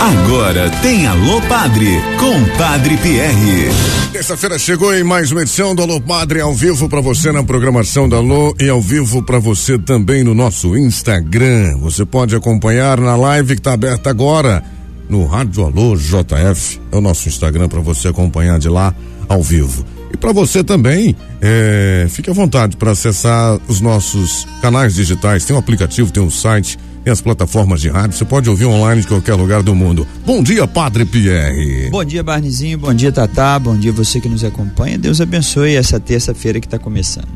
Agora tem Alô Padre, com Padre Pierre. Terça-feira chegou em mais uma edição do Alô Padre, ao vivo para você na programação da Alô e ao vivo para você também no nosso Instagram. Você pode acompanhar na live que está aberta agora no Rádio Alô JF. É o nosso Instagram para você acompanhar de lá ao vivo. E para você também, fique à vontade para acessar os nossos canais digitais. Tem um aplicativo, tem um site, tem as plataformas de rádio. Você pode ouvir online de qualquer lugar do mundo. Bom dia, Padre Pierre. Bom dia, Barnezinho. Bom dia, Tatá. Bom dia você que nos acompanha. Deus abençoe essa terça-feira que está começando.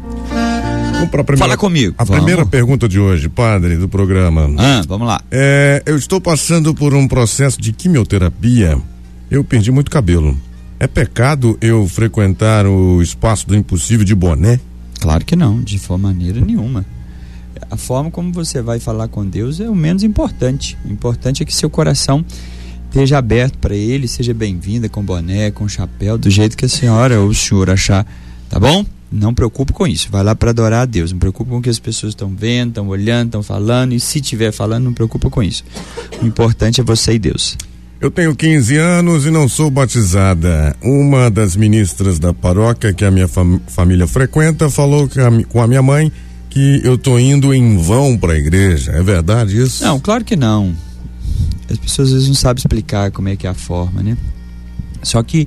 Fala comigo. Primeira pergunta de hoje, Padre, do programa. Vamos lá. Eu estou passando por um processo de quimioterapia. Eu perdi muito cabelo. É pecado eu frequentar o espaço do impossível de boné? Claro que não, de maneira nenhuma. A forma como você vai falar com Deus é o menos importante. O importante é que seu coração esteja aberto para Ele, seja bem-vinda com boné, com chapéu, do jeito que a senhora ou o senhor achar, tá bom? Não preocupe com isso, vai lá para adorar a Deus. Não preocupe com o que as pessoas estão vendo, estão olhando, estão falando, e se estiver falando, não preocupe com isso. O importante é você e Deus. Eu tenho 15 anos e não sou batizada. Uma das ministras da paróquia que a minha família frequenta falou com a minha mãe que eu tô indo em vão para a igreja. É verdade isso? Não, claro que não. As pessoas às vezes não sabem explicar como é que é a forma, né? Só que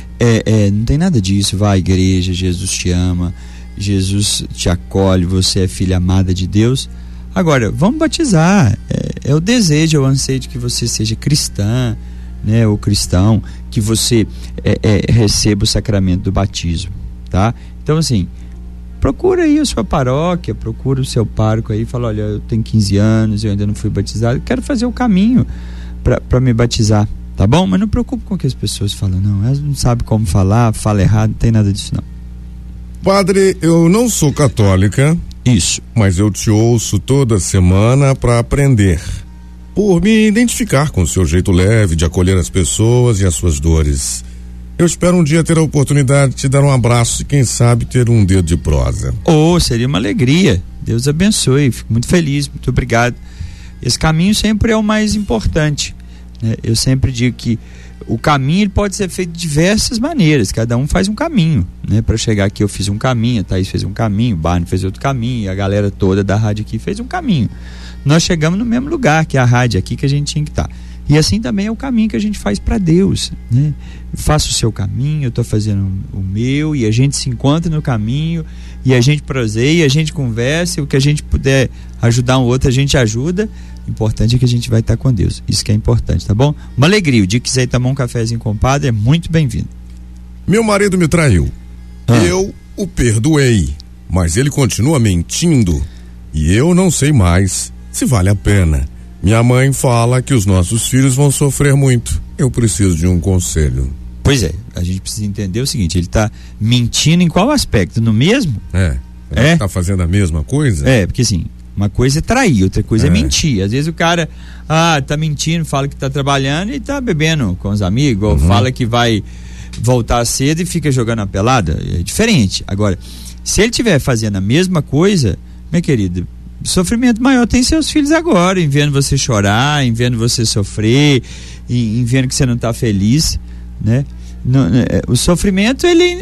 não tem nada disso. Vai à igreja, Jesus te ama, Jesus te acolhe, você é filha amada de Deus. Agora, vamos batizar. É o desejo, é o anseio de que você seja cristã, né, ou cristão, que você receba o sacramento do batismo, tá? Então, assim, procura aí a sua paróquia, procura o seu pároco aí e fala: olha, eu tenho 15 anos, eu ainda não fui batizado, quero fazer o caminho para me batizar, tá bom? Mas não preocupe com o que as pessoas falam, não. Elas não sabem como falar, fala errado, não tem nada disso, não. Padre, eu não sou católica. Isso. Mas eu te ouço toda semana para aprender. Por me identificar com o seu jeito leve de acolher as pessoas e as suas dores. Eu espero um dia ter a oportunidade de te dar um abraço e quem sabe ter um dedo de prosa. Seria uma alegria. Deus abençoe. Fico muito feliz, muito obrigado. Esse caminho sempre é o mais importante, né? Eu sempre digo que o caminho ele pode ser feito de diversas maneiras, cada um faz um caminho, né? Para chegar aqui eu fiz um caminho, a Thaís fez um caminho, o Barney fez outro caminho, a galera toda da rádio aqui fez um caminho. Nós chegamos no mesmo lugar, que é a rádio aqui que a gente tinha que estar. E assim também é o caminho que a gente faz para Deus, né? Faça o seu caminho, eu estou fazendo o meu, e a gente se encontra no caminho, e a gente proseia, a gente conversa, e o que a gente puder ajudar um outro, a gente ajuda. O importante é que a gente vai estar com Deus. Isso que é importante, tá bom? Uma alegria. O dia que quiser tomar um cafezinho com o padre é muito bem-vindo. Meu marido me traiu. Eu o perdoei, mas ele continua mentindo. E eu não sei mais se vale a pena. Minha mãe fala que os nossos filhos vão sofrer muito. Eu preciso de um conselho. Pois é, a gente precisa entender o seguinte: ele está mentindo em qual aspecto? No mesmo? Tá fazendo a mesma coisa? Porque assim, uma coisa é trair, outra coisa é mentir. Às vezes o cara tá mentindo, fala que tá trabalhando e tá bebendo com os amigos, ou fala que vai voltar cedo e fica jogando a pelada. É diferente. Agora, se ele estiver fazendo a mesma coisa, minha querida, sofrimento maior tem seus filhos agora, em vendo você chorar, em vendo você sofrer, em vendo que você não tá feliz, né? O sofrimento, ele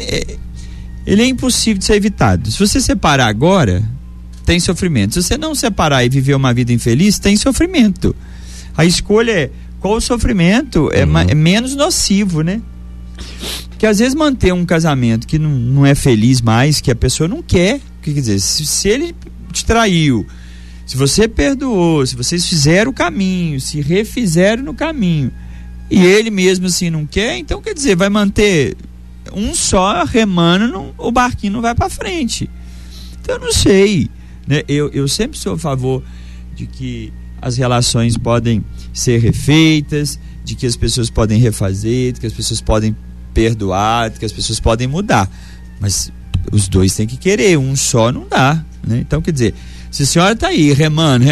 é impossível de ser evitado. Se você separar agora, tem sofrimento. Se você não separar e viver uma vida infeliz, tem sofrimento. A escolha é qual o sofrimento é menos nocivo, né? Porque às vezes manter um casamento que não é feliz mais, que a pessoa não quer, quer dizer, se ele te traiu, se você perdoou, se vocês fizeram o caminho, se refizeram no caminho, e ele mesmo assim não quer, então quer dizer, vai manter um só remando, o barquinho não vai para frente. Então eu não sei, né? Eu sempre sou a favor de que as relações podem ser refeitas, de que as pessoas podem refazer, de que as pessoas podem perdoar, de que as pessoas podem mudar, mas os dois têm que querer, um só não dá, né? Então quer dizer, se a senhora está aí remando,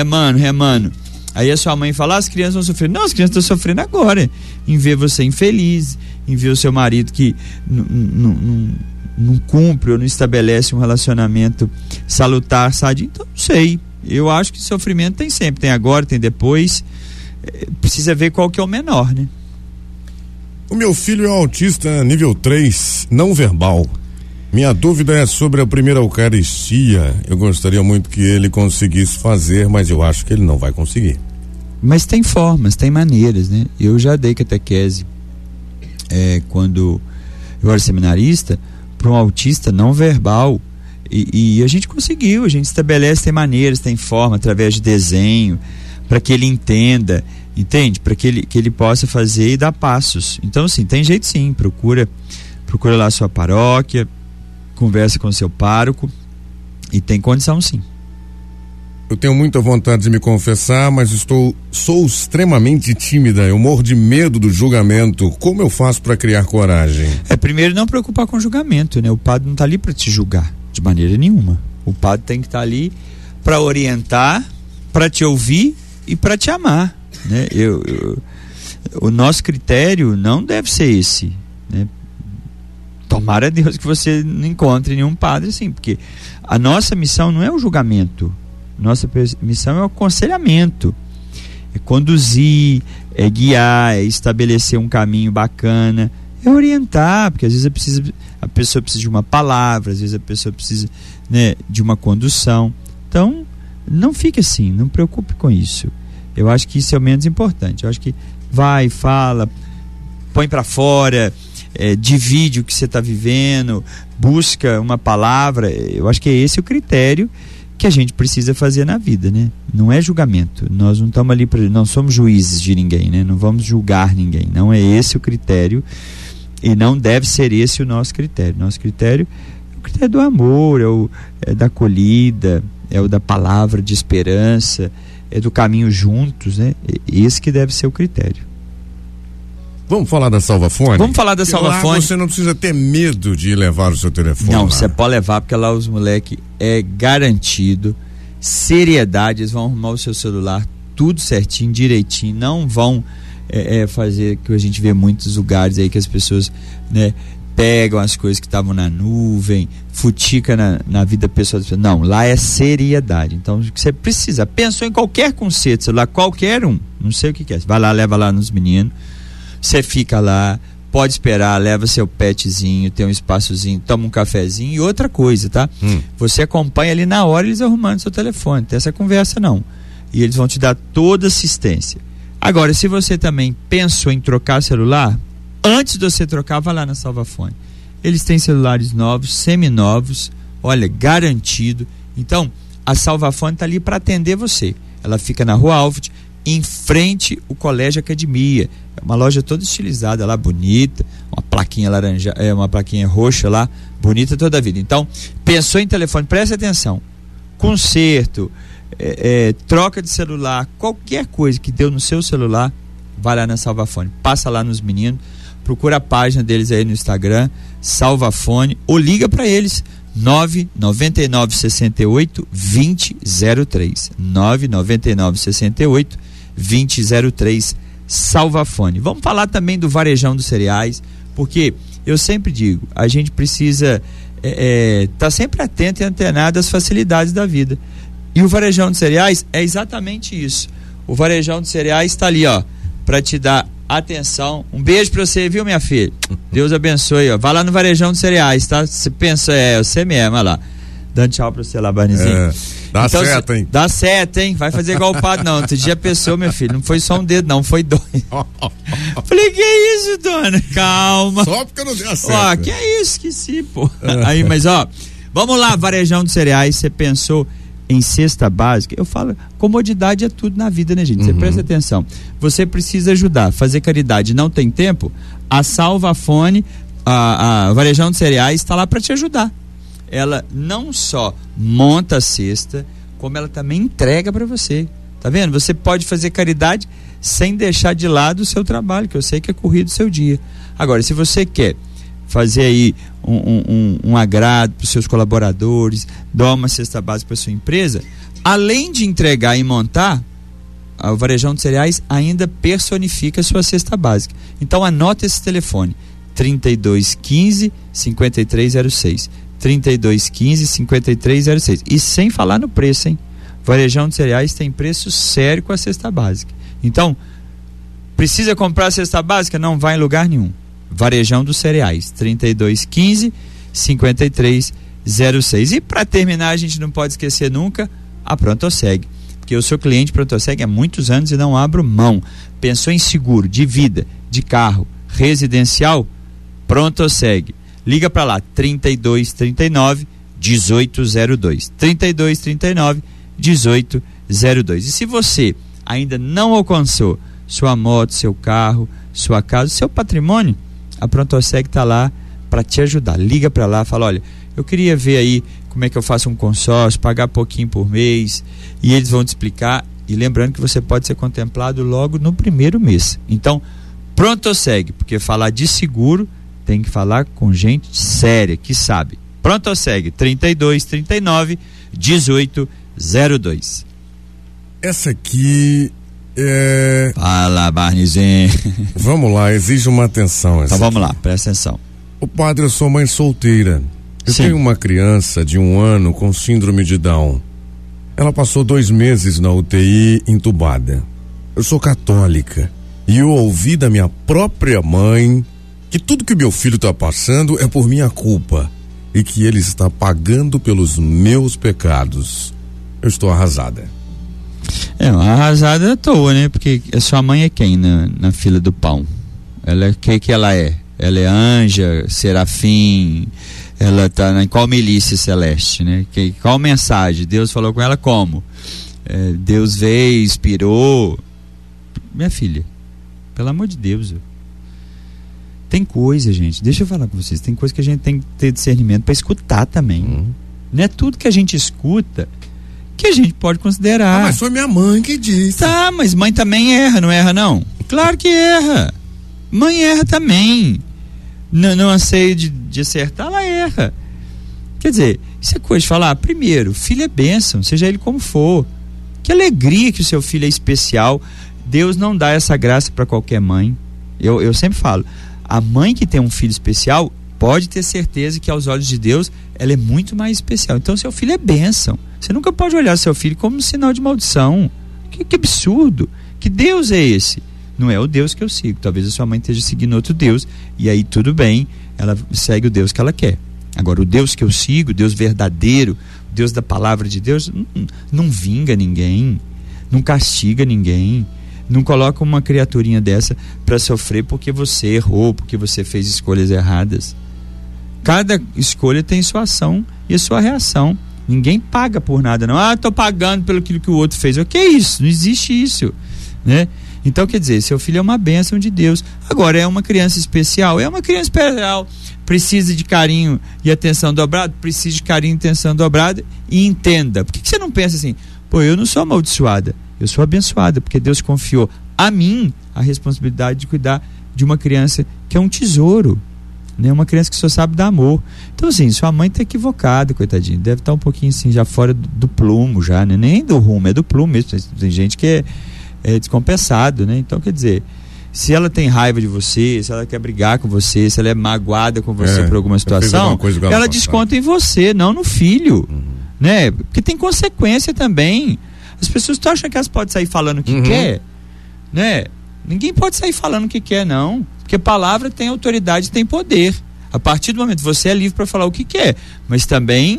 aí a sua mãe fala, as crianças vão sofrer. Não, as crianças estão sofrendo agora, em ver você infeliz, em ver o seu marido que não cumpre ou não estabelece um relacionamento salutar, sadio. Então não sei, eu acho que sofrimento tem sempre, tem agora, tem depois. precisa ver qual que é o menor, né? O meu filho é autista nível 3, não verbal. Minha dúvida é sobre a primeira Eucaristia. Eu gostaria muito que ele conseguisse fazer, mas eu acho que ele não vai conseguir. Mas tem formas, tem maneiras, né? Eu já dei catequese quando eu era seminarista para um autista não verbal e a gente conseguiu, a gente estabelece, tem maneiras, tem forma, através de desenho, para que ele entenda, entende? Para que ele possa fazer e dar passos. Então, assim, tem jeito sim, procura lá a sua paróquia, conversa com o seu pároco e tem condição sim. Eu tenho muita vontade de me confessar, mas sou extremamente tímida, eu morro de medo do julgamento. Como eu faço para criar coragem? Primeiro não preocupar com o julgamento, né? O padre não está ali para te julgar, de maneira nenhuma. O padre tem que estar ali para orientar, para te ouvir e para te amar, né? O nosso critério não deve ser esse, né? Tomara a Deus que você não encontre nenhum padre assim, porque a nossa missão não é o julgamento. Nossa missão é o aconselhamento, é conduzir, é guiar, é estabelecer um caminho bacana, é orientar, porque às vezes a pessoa precisa de uma palavra, às vezes a pessoa precisa, né, de uma condução. Então, não fique assim, não preocupe com isso. Eu acho que isso é o menos importante. Eu acho que vai, fala, põe para fora, divide o que você está vivendo, busca uma palavra. Eu acho que é esse o critério que a gente precisa fazer na vida, né? Não é julgamento. Nós não estamos ali não somos juízes de ninguém, né? Não vamos julgar ninguém. Não é esse o critério e não deve ser esse o nosso critério. Nosso critério é o critério do amor, é da acolhida, é o da palavra de esperança, é do caminho juntos, né? Esse que deve ser o critério. Vamos falar da Salvafone? Vamos falar da Salvafone. Lá você não precisa ter medo de levar o seu telefone. Não, você pode levar, porque lá os moleques é garantido, seriedade, eles vão arrumar o seu celular tudo certinho, direitinho, não vão fazer que a gente vê muitos lugares aí que as pessoas, né, pegam as coisas que estavam na nuvem, futica na vida pessoal das pessoas. Não, lá é seriedade. Então, o que você precisa, pensou em qualquer conceito, celular, qualquer um, não sei o que é, vai lá, leva lá nos meninos. Você fica lá, pode esperar, leva seu petzinho, tem um espaçozinho, toma um cafezinho e outra coisa, tá? Você acompanha ali na hora eles arrumando seu telefone, não tem essa conversa não. E eles vão te dar toda assistência. Agora, se você também pensou em trocar celular, antes de você trocar, vai lá na Salvafone. Eles têm celulares novos, seminovos, olha, garantido. Então, a Salvafone está ali para atender você. Ela fica na Rua Alfred, em frente ao Colégio Academia. É uma loja toda estilizada lá, bonita, uma plaquinha laranja, uma plaquinha roxa lá, bonita toda a vida. Então, pensou em telefone, preste atenção. Conserto, troca de celular, qualquer coisa que deu no seu celular, vai lá na Salvafone. Passa lá nos meninos, procura a página deles aí no Instagram, Salvafone, ou liga para eles, 999 68 2003, 999 68 2003, Salvafone. Vamos falar também do varejão dos cereais, porque eu sempre digo, a gente precisa tá sempre atento e antenado às facilidades da vida, e o varejão dos cereais é exatamente isso. O varejão dos cereais está ali, ó, para te dar atenção. Um beijo pra você, viu, minha filha? Deus abençoe, ó. Vai lá no varejão dos cereais, tá? Você pensa, você mesmo, olha lá. Dando tchau pra você lá, Barnizinho. Dá então, certo, hein? Dá certo, hein? Vai fazer igual o padre, não. Outro dia a pessoa, meu filho, não foi só um dedo, não, foi dois. Falei, que isso, dona? Calma. Só porque não deu certo. Ó, que é isso? Esqueci, pô. Aí, mas ó, vamos lá, varejão dos cereais, você pensou em cesta básica? Eu falo, comodidade é tudo na vida, né, gente? Você presta atenção. Você precisa ajudar, fazer caridade, não tem tempo? A Salvafone, a varejão de cereais está lá para te ajudar. Ela não só monta a cesta, como ela também entrega para você. Tá vendo? Você pode fazer caridade sem deixar de lado o seu trabalho, que eu sei que é corrido o seu dia. Agora, se você quer fazer aí um agrado para os seus colaboradores, dar uma cesta básica para sua empresa, além de entregar e montar, o varejão de cereais ainda personifica a sua cesta básica. Então anota esse telefone, 3215 5306, 3215 5306, e sem falar no preço, hein? Varejão de cereais tem preço sério com a cesta básica. Então, Precisa comprar a cesta básica? Não vai em lugar nenhum. Varejão dos Cereais, 3215-5306. E para terminar, a gente não pode esquecer nunca a Prontoseg, porque eu sou cliente Prontoseg há muitos anos e não abro mão. Pensou em seguro de vida, de carro, residencial? Prontoseg. Liga para lá, 3239-1802. 3239-1802. E se você ainda não alcançou sua moto, seu carro, sua casa, seu patrimônio, a Prontoseg está lá para te ajudar. Liga para lá, fala: olha, eu queria ver aí como é que eu faço um consórcio, pagar pouquinho por mês, e eles vão te explicar. E lembrando que você pode ser contemplado logo no primeiro mês. Então, Prontoseg, porque falar de seguro tem que falar com gente séria, que sabe. Prontoseg, 3239-1802. Essa aqui é... Fala, Barnizinho. Vamos lá, exige uma atenção. Então vamos lá, presta atenção. O padre, eu sou mãe solteira. Eu tenho uma criança de 1 ano com síndrome de Down. Ela passou 2 meses na UTI entubada. Eu sou católica e eu ouvi da minha própria mãe que tudo que o meu filho está passando é por minha culpa e que ele está pagando pelos meus pecados. Eu estou arrasada. Arrasada à toa, né? Porque a sua mãe é quem na fila do pão? Ela é que ela é? Ela é anja, serafim, ela está em qual milícia celeste, né? Qual mensagem? Deus falou com ela como? Deus veio, inspirou. Minha filha, pelo amor de Deus, tem coisa, gente, deixa eu falar com vocês, tem coisa que a gente tem que ter discernimento para escutar também. Não é tudo que a gente escuta que a gente pode considerar. Mas foi minha mãe que disse. Tá, mas mãe também erra, não erra não? Claro que erra. Mãe erra também. Não anseio de acertar, ela erra. Quer dizer, isso é coisa de falar, primeiro, filho é bênção, seja ele como for. Que alegria que o seu filho é especial. Deus não dá essa graça para qualquer mãe. Eu sempre falo, a mãe que tem um filho especial pode ter certeza que aos olhos de Deus ela é muito mais especial. Então seu filho é bênção. Você nunca pode olhar seu filho como um sinal de maldição. Que absurdo. Que Deus é esse? Não é o Deus que eu sigo. Talvez a sua mãe esteja seguindo outro Deus e aí tudo bem, ela segue o Deus que ela quer. Agora o Deus que eu sigo, o Deus verdadeiro, o Deus da palavra de Deus, não vinga ninguém, não castiga ninguém, não coloca uma criaturinha dessa para sofrer porque você errou, porque você fez escolhas erradas. Cada escolha tem sua ação e a sua reação. Ninguém paga por nada, não. Estou pagando pelo que o outro fez. O que é isso? Não existe isso, né? Então, quer dizer, seu filho é uma bênção de Deus. Agora, é uma criança especial? É uma criança especial. Precisa de carinho e atenção dobrada? Precisa de carinho e atenção dobrada. E entenda. Por que você não pensa assim? Eu não sou amaldiçoada. Eu sou abençoada, porque Deus confiou a mim a responsabilidade de cuidar de uma criança que é um tesouro, né? Uma criança que só sabe dar amor. Então, assim, sua mãe está equivocada, coitadinha. Deve estar um pouquinho assim, já fora do plumo, já, né? Nem do rumo, é do plumo mesmo. Tem gente que é descompensado, né? Então, quer dizer, se ela tem raiva de você, se ela quer brigar com você, se ela é magoada com você por alguma situação, ela desconta em você, não no filho, né? Porque tem consequência também. As pessoas acham que elas podem sair falando o que quer, né? Ninguém pode sair falando o que quer, não. Porque palavra tem autoridade, tem poder. A partir do momento que você é livre para falar o que quer, mas também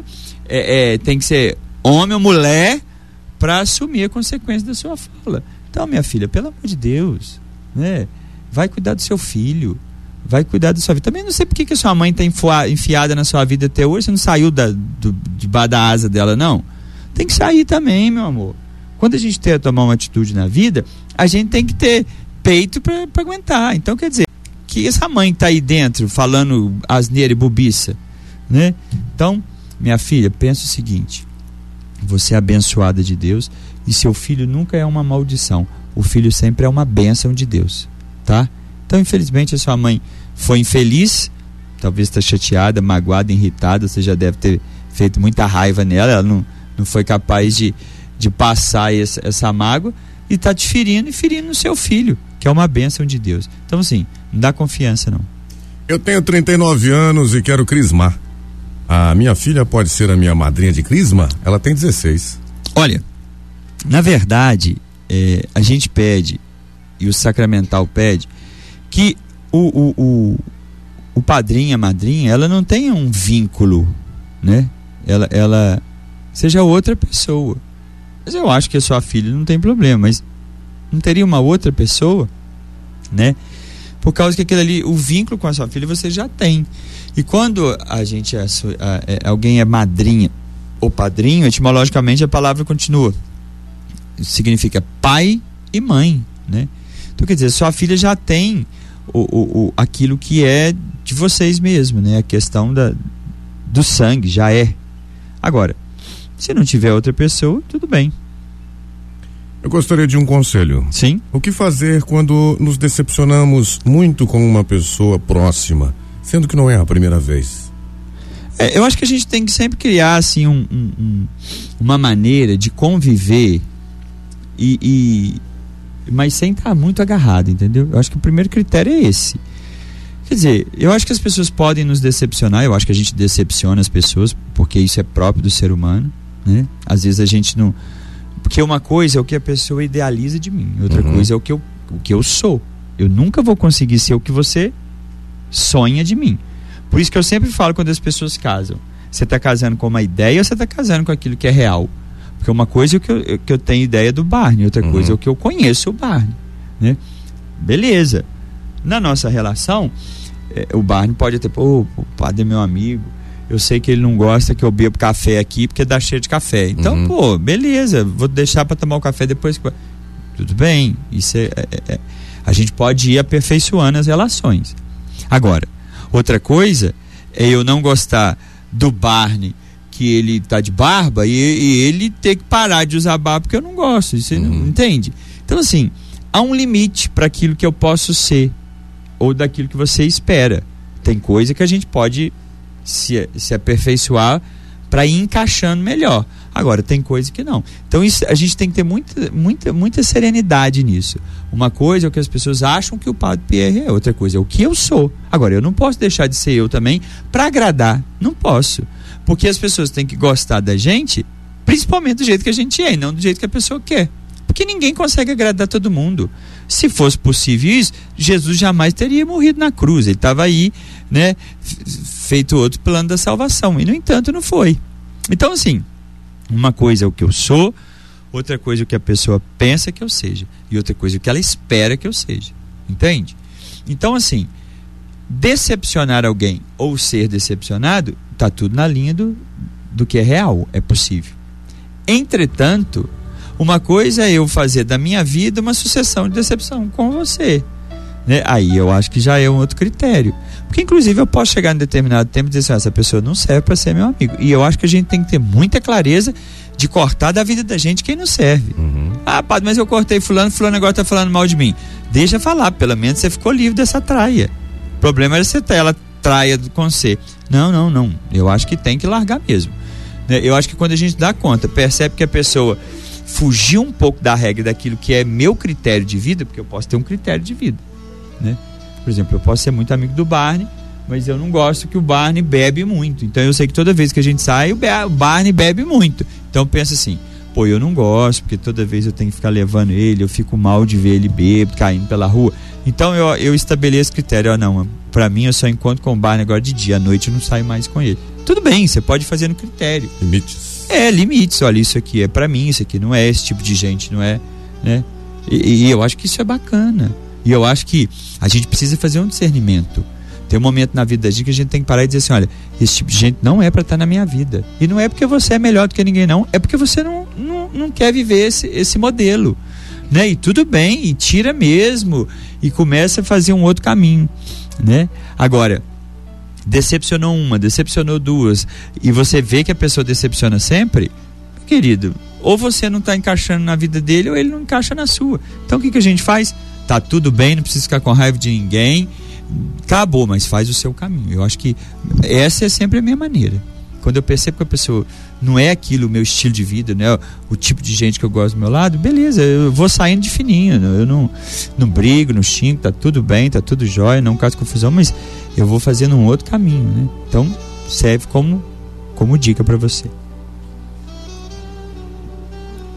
tem que ser homem ou mulher para assumir a consequência da sua fala. Então, minha filha, pelo amor de Deus, né? Vai cuidar do seu filho, vai cuidar da sua vida. Também não sei por que a sua mãe está enfiada na sua vida até hoje. Você não saiu debaixo da asa dela, não? Tem que sair também, meu amor. Quando a gente tem que tomar uma atitude na vida, a gente tem que ter peito para aguentar. Então, quer dizer, que essa mãe está aí dentro falando asneira e bobiça, né? Então, minha filha, pensa o seguinte: você é abençoada de Deus e seu filho nunca é uma maldição. O filho sempre é uma bênção de Deus, tá? Então, infelizmente, a sua mãe foi infeliz, talvez está chateada, magoada, irritada, você já deve ter feito muita raiva nela, ela não foi capaz de passar essa mágoa e está te ferindo e ferindo o seu filho, que é uma bênção de Deus. Então, assim, não dá confiança, não. Eu tenho 39 anos e quero crismar. A minha filha pode ser a minha madrinha de crisma? Ela tem 16. Olha, na verdade, a gente pede, e o sacramental pede, que o padrinho, a madrinha, ela não tenha um vínculo, né? Ela seja outra pessoa. Mas eu acho que a sua filha não tem problema, mas não teria uma outra pessoa, né? Por causa que aquele ali, o vínculo com a sua filha você já tem. E quando a gente alguém é madrinha ou padrinho, etimologicamente a palavra continua, significa pai e mãe, né? Então quer dizer, sua filha já tem aquilo que é de vocês mesmo, né? A questão do sangue já é. Agora, se não tiver outra pessoa, tudo bem. Eu gostaria de um conselho. Sim. O que fazer quando nos decepcionamos muito com uma pessoa próxima, sendo que não é a primeira vez? Eu acho que a gente tem que sempre criar assim uma maneira de conviver mas sem estar muito agarrado, entendeu? Eu acho que o primeiro critério é esse. Quer dizer, eu acho que as pessoas podem nos decepcionar, eu acho que a gente decepciona as pessoas, porque isso é próprio do ser humano, né? Às vezes a gente não... Porque uma coisa é o que a pessoa idealiza de mim, outra coisa é o que eu sou. Eu nunca vou conseguir ser o que você sonha de mim. Por isso que eu sempre falo quando as pessoas casam, você está casando com uma ideia ou você está casando com aquilo que é real? Porque uma coisa é que eu tenho ideia do Barney, outra coisa é o que eu conheço o Barney, né? Beleza. Na nossa relação, o Barney pode até, o padre é meu amigo, eu sei que ele não gosta que eu bebo café aqui porque dá cheiro de café. Então, beleza, vou deixar para tomar o café depois. Tudo bem, isso a gente pode ir aperfeiçoando as relações. Agora, outra coisa é eu não gostar do Barney, que ele tá de barba, e ele ter que parar de usar barba porque eu não gosto, você não entende? Então, assim, há um limite para aquilo que eu posso ser ou daquilo que você espera. Tem coisa que a gente pode se aperfeiçoar para ir encaixando melhor. Agora, tem coisa que não. Então, isso, a gente tem que ter muita serenidade nisso. Uma coisa é o que as pessoas acham que o Padre Pierre é, outra coisa é o que eu sou. Agora, eu não posso deixar de ser eu também para agradar. Não posso. Porque as pessoas têm que gostar da gente, principalmente do jeito que a gente é, e não do jeito que a pessoa quer. Porque ninguém consegue agradar todo mundo. Se fosse possível isso, Jesus jamais teria morrido na cruz. Ele estava aí, né, feito outro plano da salvação. E, no entanto, não foi. Então, assim, uma coisa é o que eu sou, outra coisa é o que a pessoa pensa que eu seja, e outra coisa é o que ela espera que eu seja. Entende? Então, assim, decepcionar alguém ou ser decepcionado, está tudo na linha do que é real, é possível. Entretanto, uma coisa é eu fazer da minha vida uma sucessão de decepção com você, né? Aí eu acho que já é um outro critério. Porque, inclusive, eu posso chegar em determinado tempo e dizer assim, essa pessoa não serve para ser meu amigo. E eu acho que a gente tem que ter muita clareza de cortar da vida da gente quem não serve. Ah, padre, mas eu cortei fulano agora está falando mal de mim. Deixa falar, pelo menos você ficou livre dessa traia. O problema era você ter ela traia com você. Não. Eu acho que tem que largar mesmo. Eu acho que quando a gente dá conta, percebe que a pessoa fugiu um pouco da regra daquilo que é meu critério de vida, porque eu posso ter um critério de vida, né? Por exemplo, eu posso ser muito amigo do Barney, mas eu não gosto que o Barney bebe muito. Então eu sei que toda vez que a gente sai, o Barney bebe muito. Então pensa assim, eu não gosto, porque toda vez eu tenho que ficar levando ele, eu fico mal de ver ele bêbado, caindo pela rua. Então eu estabeleço critério, não, pra mim eu só encontro com o Barney agora de dia, à noite eu não saio mais com ele. Tudo bem, você pode fazer no critério. Limites. Limites, olha, isso aqui é pra mim, isso aqui não é, esse tipo de gente não é, né? E eu acho que isso é bacana. E eu acho que a gente precisa fazer um discernimento. Tem um momento na vida da gente que a gente tem que parar e dizer assim, olha, esse tipo de gente não é pra estar na minha vida. E não é porque você é melhor do que ninguém, não. É porque você não quer viver esse modelo, né? E tudo bem, e tira mesmo, e começa a fazer um outro caminho, né? Agora, decepcionou uma, decepcionou duas, e você vê que a pessoa decepciona sempre, querido, ou você não está encaixando na vida dele, ou ele não encaixa na sua. Então o que a gente faz? Tá tudo bem, não precisa ficar com raiva de ninguém, acabou, mas faz o seu caminho. Eu acho que essa é sempre a minha maneira. Quando eu percebo que a pessoa não é aquilo, o meu estilo de vida, né, o tipo de gente que eu gosto do meu lado, beleza, eu vou saindo de fininho, eu não brigo, não xingo, tá tudo bem, tá tudo jóia, não caso confusão, mas eu vou fazendo um outro caminho, né? Então serve como dica para você.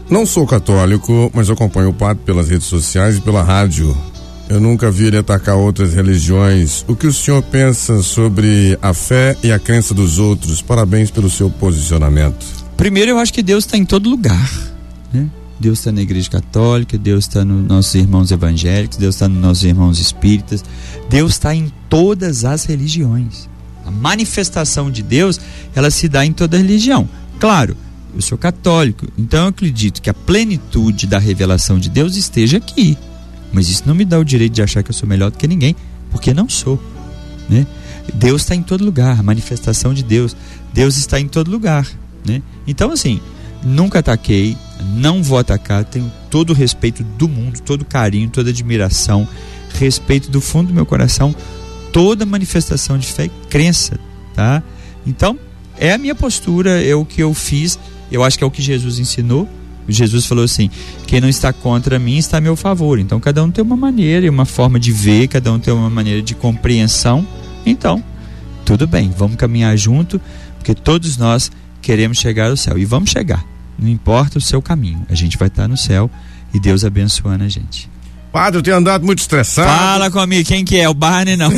Não sou católico, mas acompanho o padre pelas redes sociais e pela rádio. Eu nunca vi ele atacar outras religiões. O que o senhor pensa sobre a fé e a crença dos outros? Parabéns pelo seu posicionamento. Primeiro, eu acho que Deus está em todo lugar, né? Deus está na Igreja Católica, Deus está nos nossos irmãos evangélicos, Deus está nos nossos irmãos espíritas, Deus está em todas as religiões. A manifestação de Deus, ela se dá em toda religião. Claro, eu sou católico, então eu acredito que a plenitude da revelação de Deus esteja aqui. Mas isso não me dá o direito de achar que eu sou melhor do que ninguém, porque não sou, né? Deus está em todo lugar, a manifestação de Deus está em todo lugar, né? Então, assim, nunca ataquei, não vou atacar, tenho todo o respeito do mundo, todo o carinho, toda a admiração, respeito do fundo do meu coração, toda manifestação de fé e crença, tá? Então, é a minha postura, é o que eu fiz, eu acho que é o que Jesus ensinou. Jesus falou assim: quem não está contra mim está a meu favor. Então cada um tem uma maneira e uma forma de ver, cada um tem uma maneira de compreensão. Então, tudo bem, vamos caminhar junto, porque todos nós queremos chegar ao céu e vamos chegar, não importa o seu caminho, a gente vai estar no céu e Deus abençoando a gente. Padre, eu tenho andado muito estressado. Fala comigo, quem que é? O Barney não?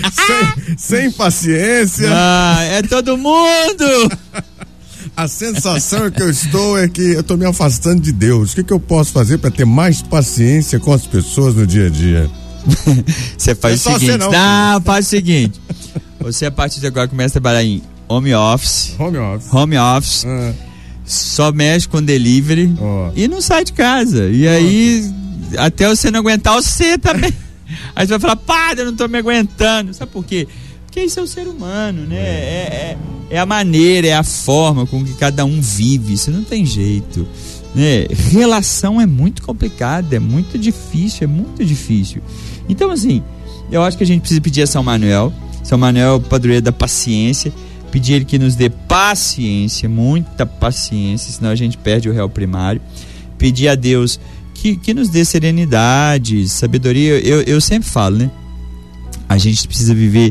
sem paciência. É todo mundo. A sensação que eu estou é que eu estou me afastando de Deus. O que eu posso fazer para ter mais paciência com as pessoas no dia a dia? Você faz o seguinte. Não, faz o seguinte. Você a partir de agora começa a trabalhar em home office. Home office. Só mexe com delivery e não sai de casa. E aí, até você não aguentar, você também. Aí você vai falar: padre, eu não estou me aguentando. Sabe por quê? Porque isso é o ser humano, né? É a maneira, é a forma com que cada um vive. Isso não tem jeito, né? Relação é muito complicada, é muito difícil. Então, assim, eu acho que a gente precisa pedir a São Manuel, padroeiro da paciência, pedir ele que nos dê paciência, muita paciência, senão a gente perde o réu primário. Pedir a Deus que nos dê serenidade, sabedoria. Eu sempre falo, né? A gente precisa viver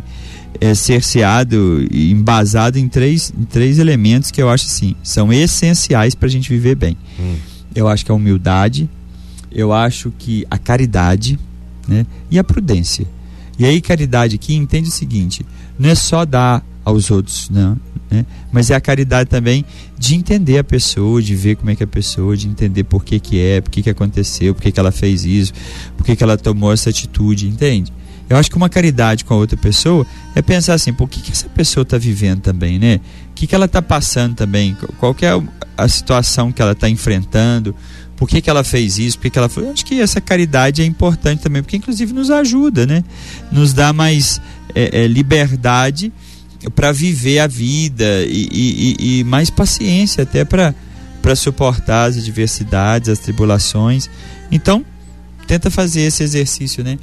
cerceado e embasado em três elementos que eu acho assim, são essenciais para a gente viver bem. Eu acho que a humildade, eu acho que a caridade, né? E a prudência. E aí, caridade aqui entende o seguinte: não é só dar aos outros, não, né? Mas é a caridade também de entender a pessoa, de ver como é que é a pessoa, de entender por que aconteceu, por que ela fez isso, por que ela tomou essa atitude, entende? Eu acho que uma caridade com a outra pessoa é pensar assim: por que essa pessoa está vivendo também, né? O que ela está passando também? Qual que é a situação que ela está enfrentando? Por que ela fez isso? Por que ela foi? Eu acho que essa caridade é importante também, porque inclusive nos ajuda, né? Nos dá mais liberdade para viver a vida e mais paciência até para suportar as adversidades, as tribulações. Então, tenta fazer esse exercício, né?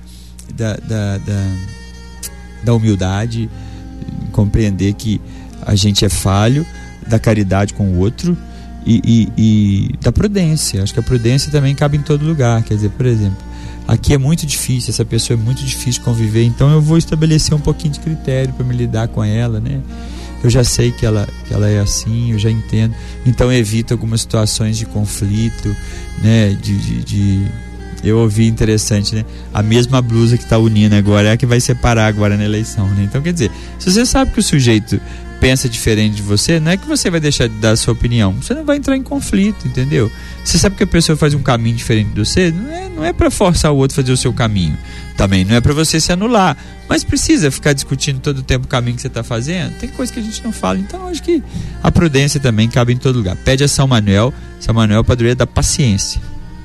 Da humildade, compreender que a gente é falho, da caridade com o outro e da prudência. Acho que a prudência também cabe em todo lugar. Quer dizer, por exemplo, aqui é muito difícil, essa pessoa é muito difícil conviver, então eu vou estabelecer um pouquinho de critério para me lidar com ela, né? Eu já sei que ela é assim, eu já entendo, então eu evito algumas situações de conflito, né? Eu ouvi interessante, né? A mesma blusa que está unindo agora é a que vai separar agora na eleição, né? Então, quer dizer, se você sabe que o sujeito pensa diferente de você, não é que você vai deixar de dar a sua opinião, você não vai entrar em conflito, entendeu? Você sabe que a pessoa faz um caminho diferente de você, não é para forçar o outro a fazer o seu caminho, também não é para você se anular, mas precisa ficar discutindo todo o tempo o caminho que você está fazendo. Tem coisa que a gente não fala, então acho que a prudência também cabe em todo lugar. Pede a São Manuel, padroeiro da paciência.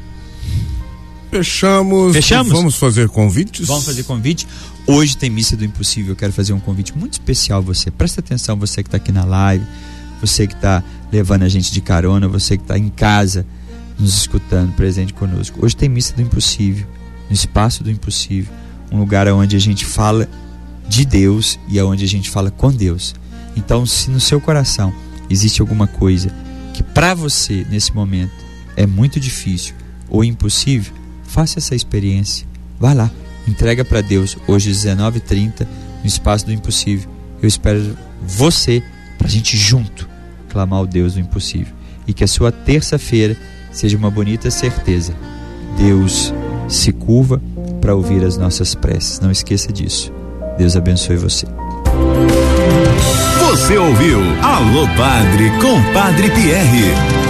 Fechamos. Vamos fazer convites? Vamos fazer convite. Hoje tem Missa do Impossível. Eu quero fazer um convite muito especial a você. Presta atenção, você que está aqui na live, você que está levando a gente de carona, você que está em casa nos escutando, presente conosco. Hoje tem Missa do Impossível, no Espaço do Impossível, um lugar onde a gente fala de Deus e onde a gente fala com Deus. Então, se no seu coração existe alguma coisa que para você nesse momento é muito difícil ou impossível, faça essa experiência, vá lá, entrega para Deus hoje às 19h30 no Espaço do Impossível. Eu espero você pra gente junto clamar ao Deus do impossível, e que a sua terça-feira seja uma bonita certeza. Deus se curva para ouvir as nossas preces. Não esqueça disso. Deus abençoe você. Você ouviu Alô Padre com Padre Pierre.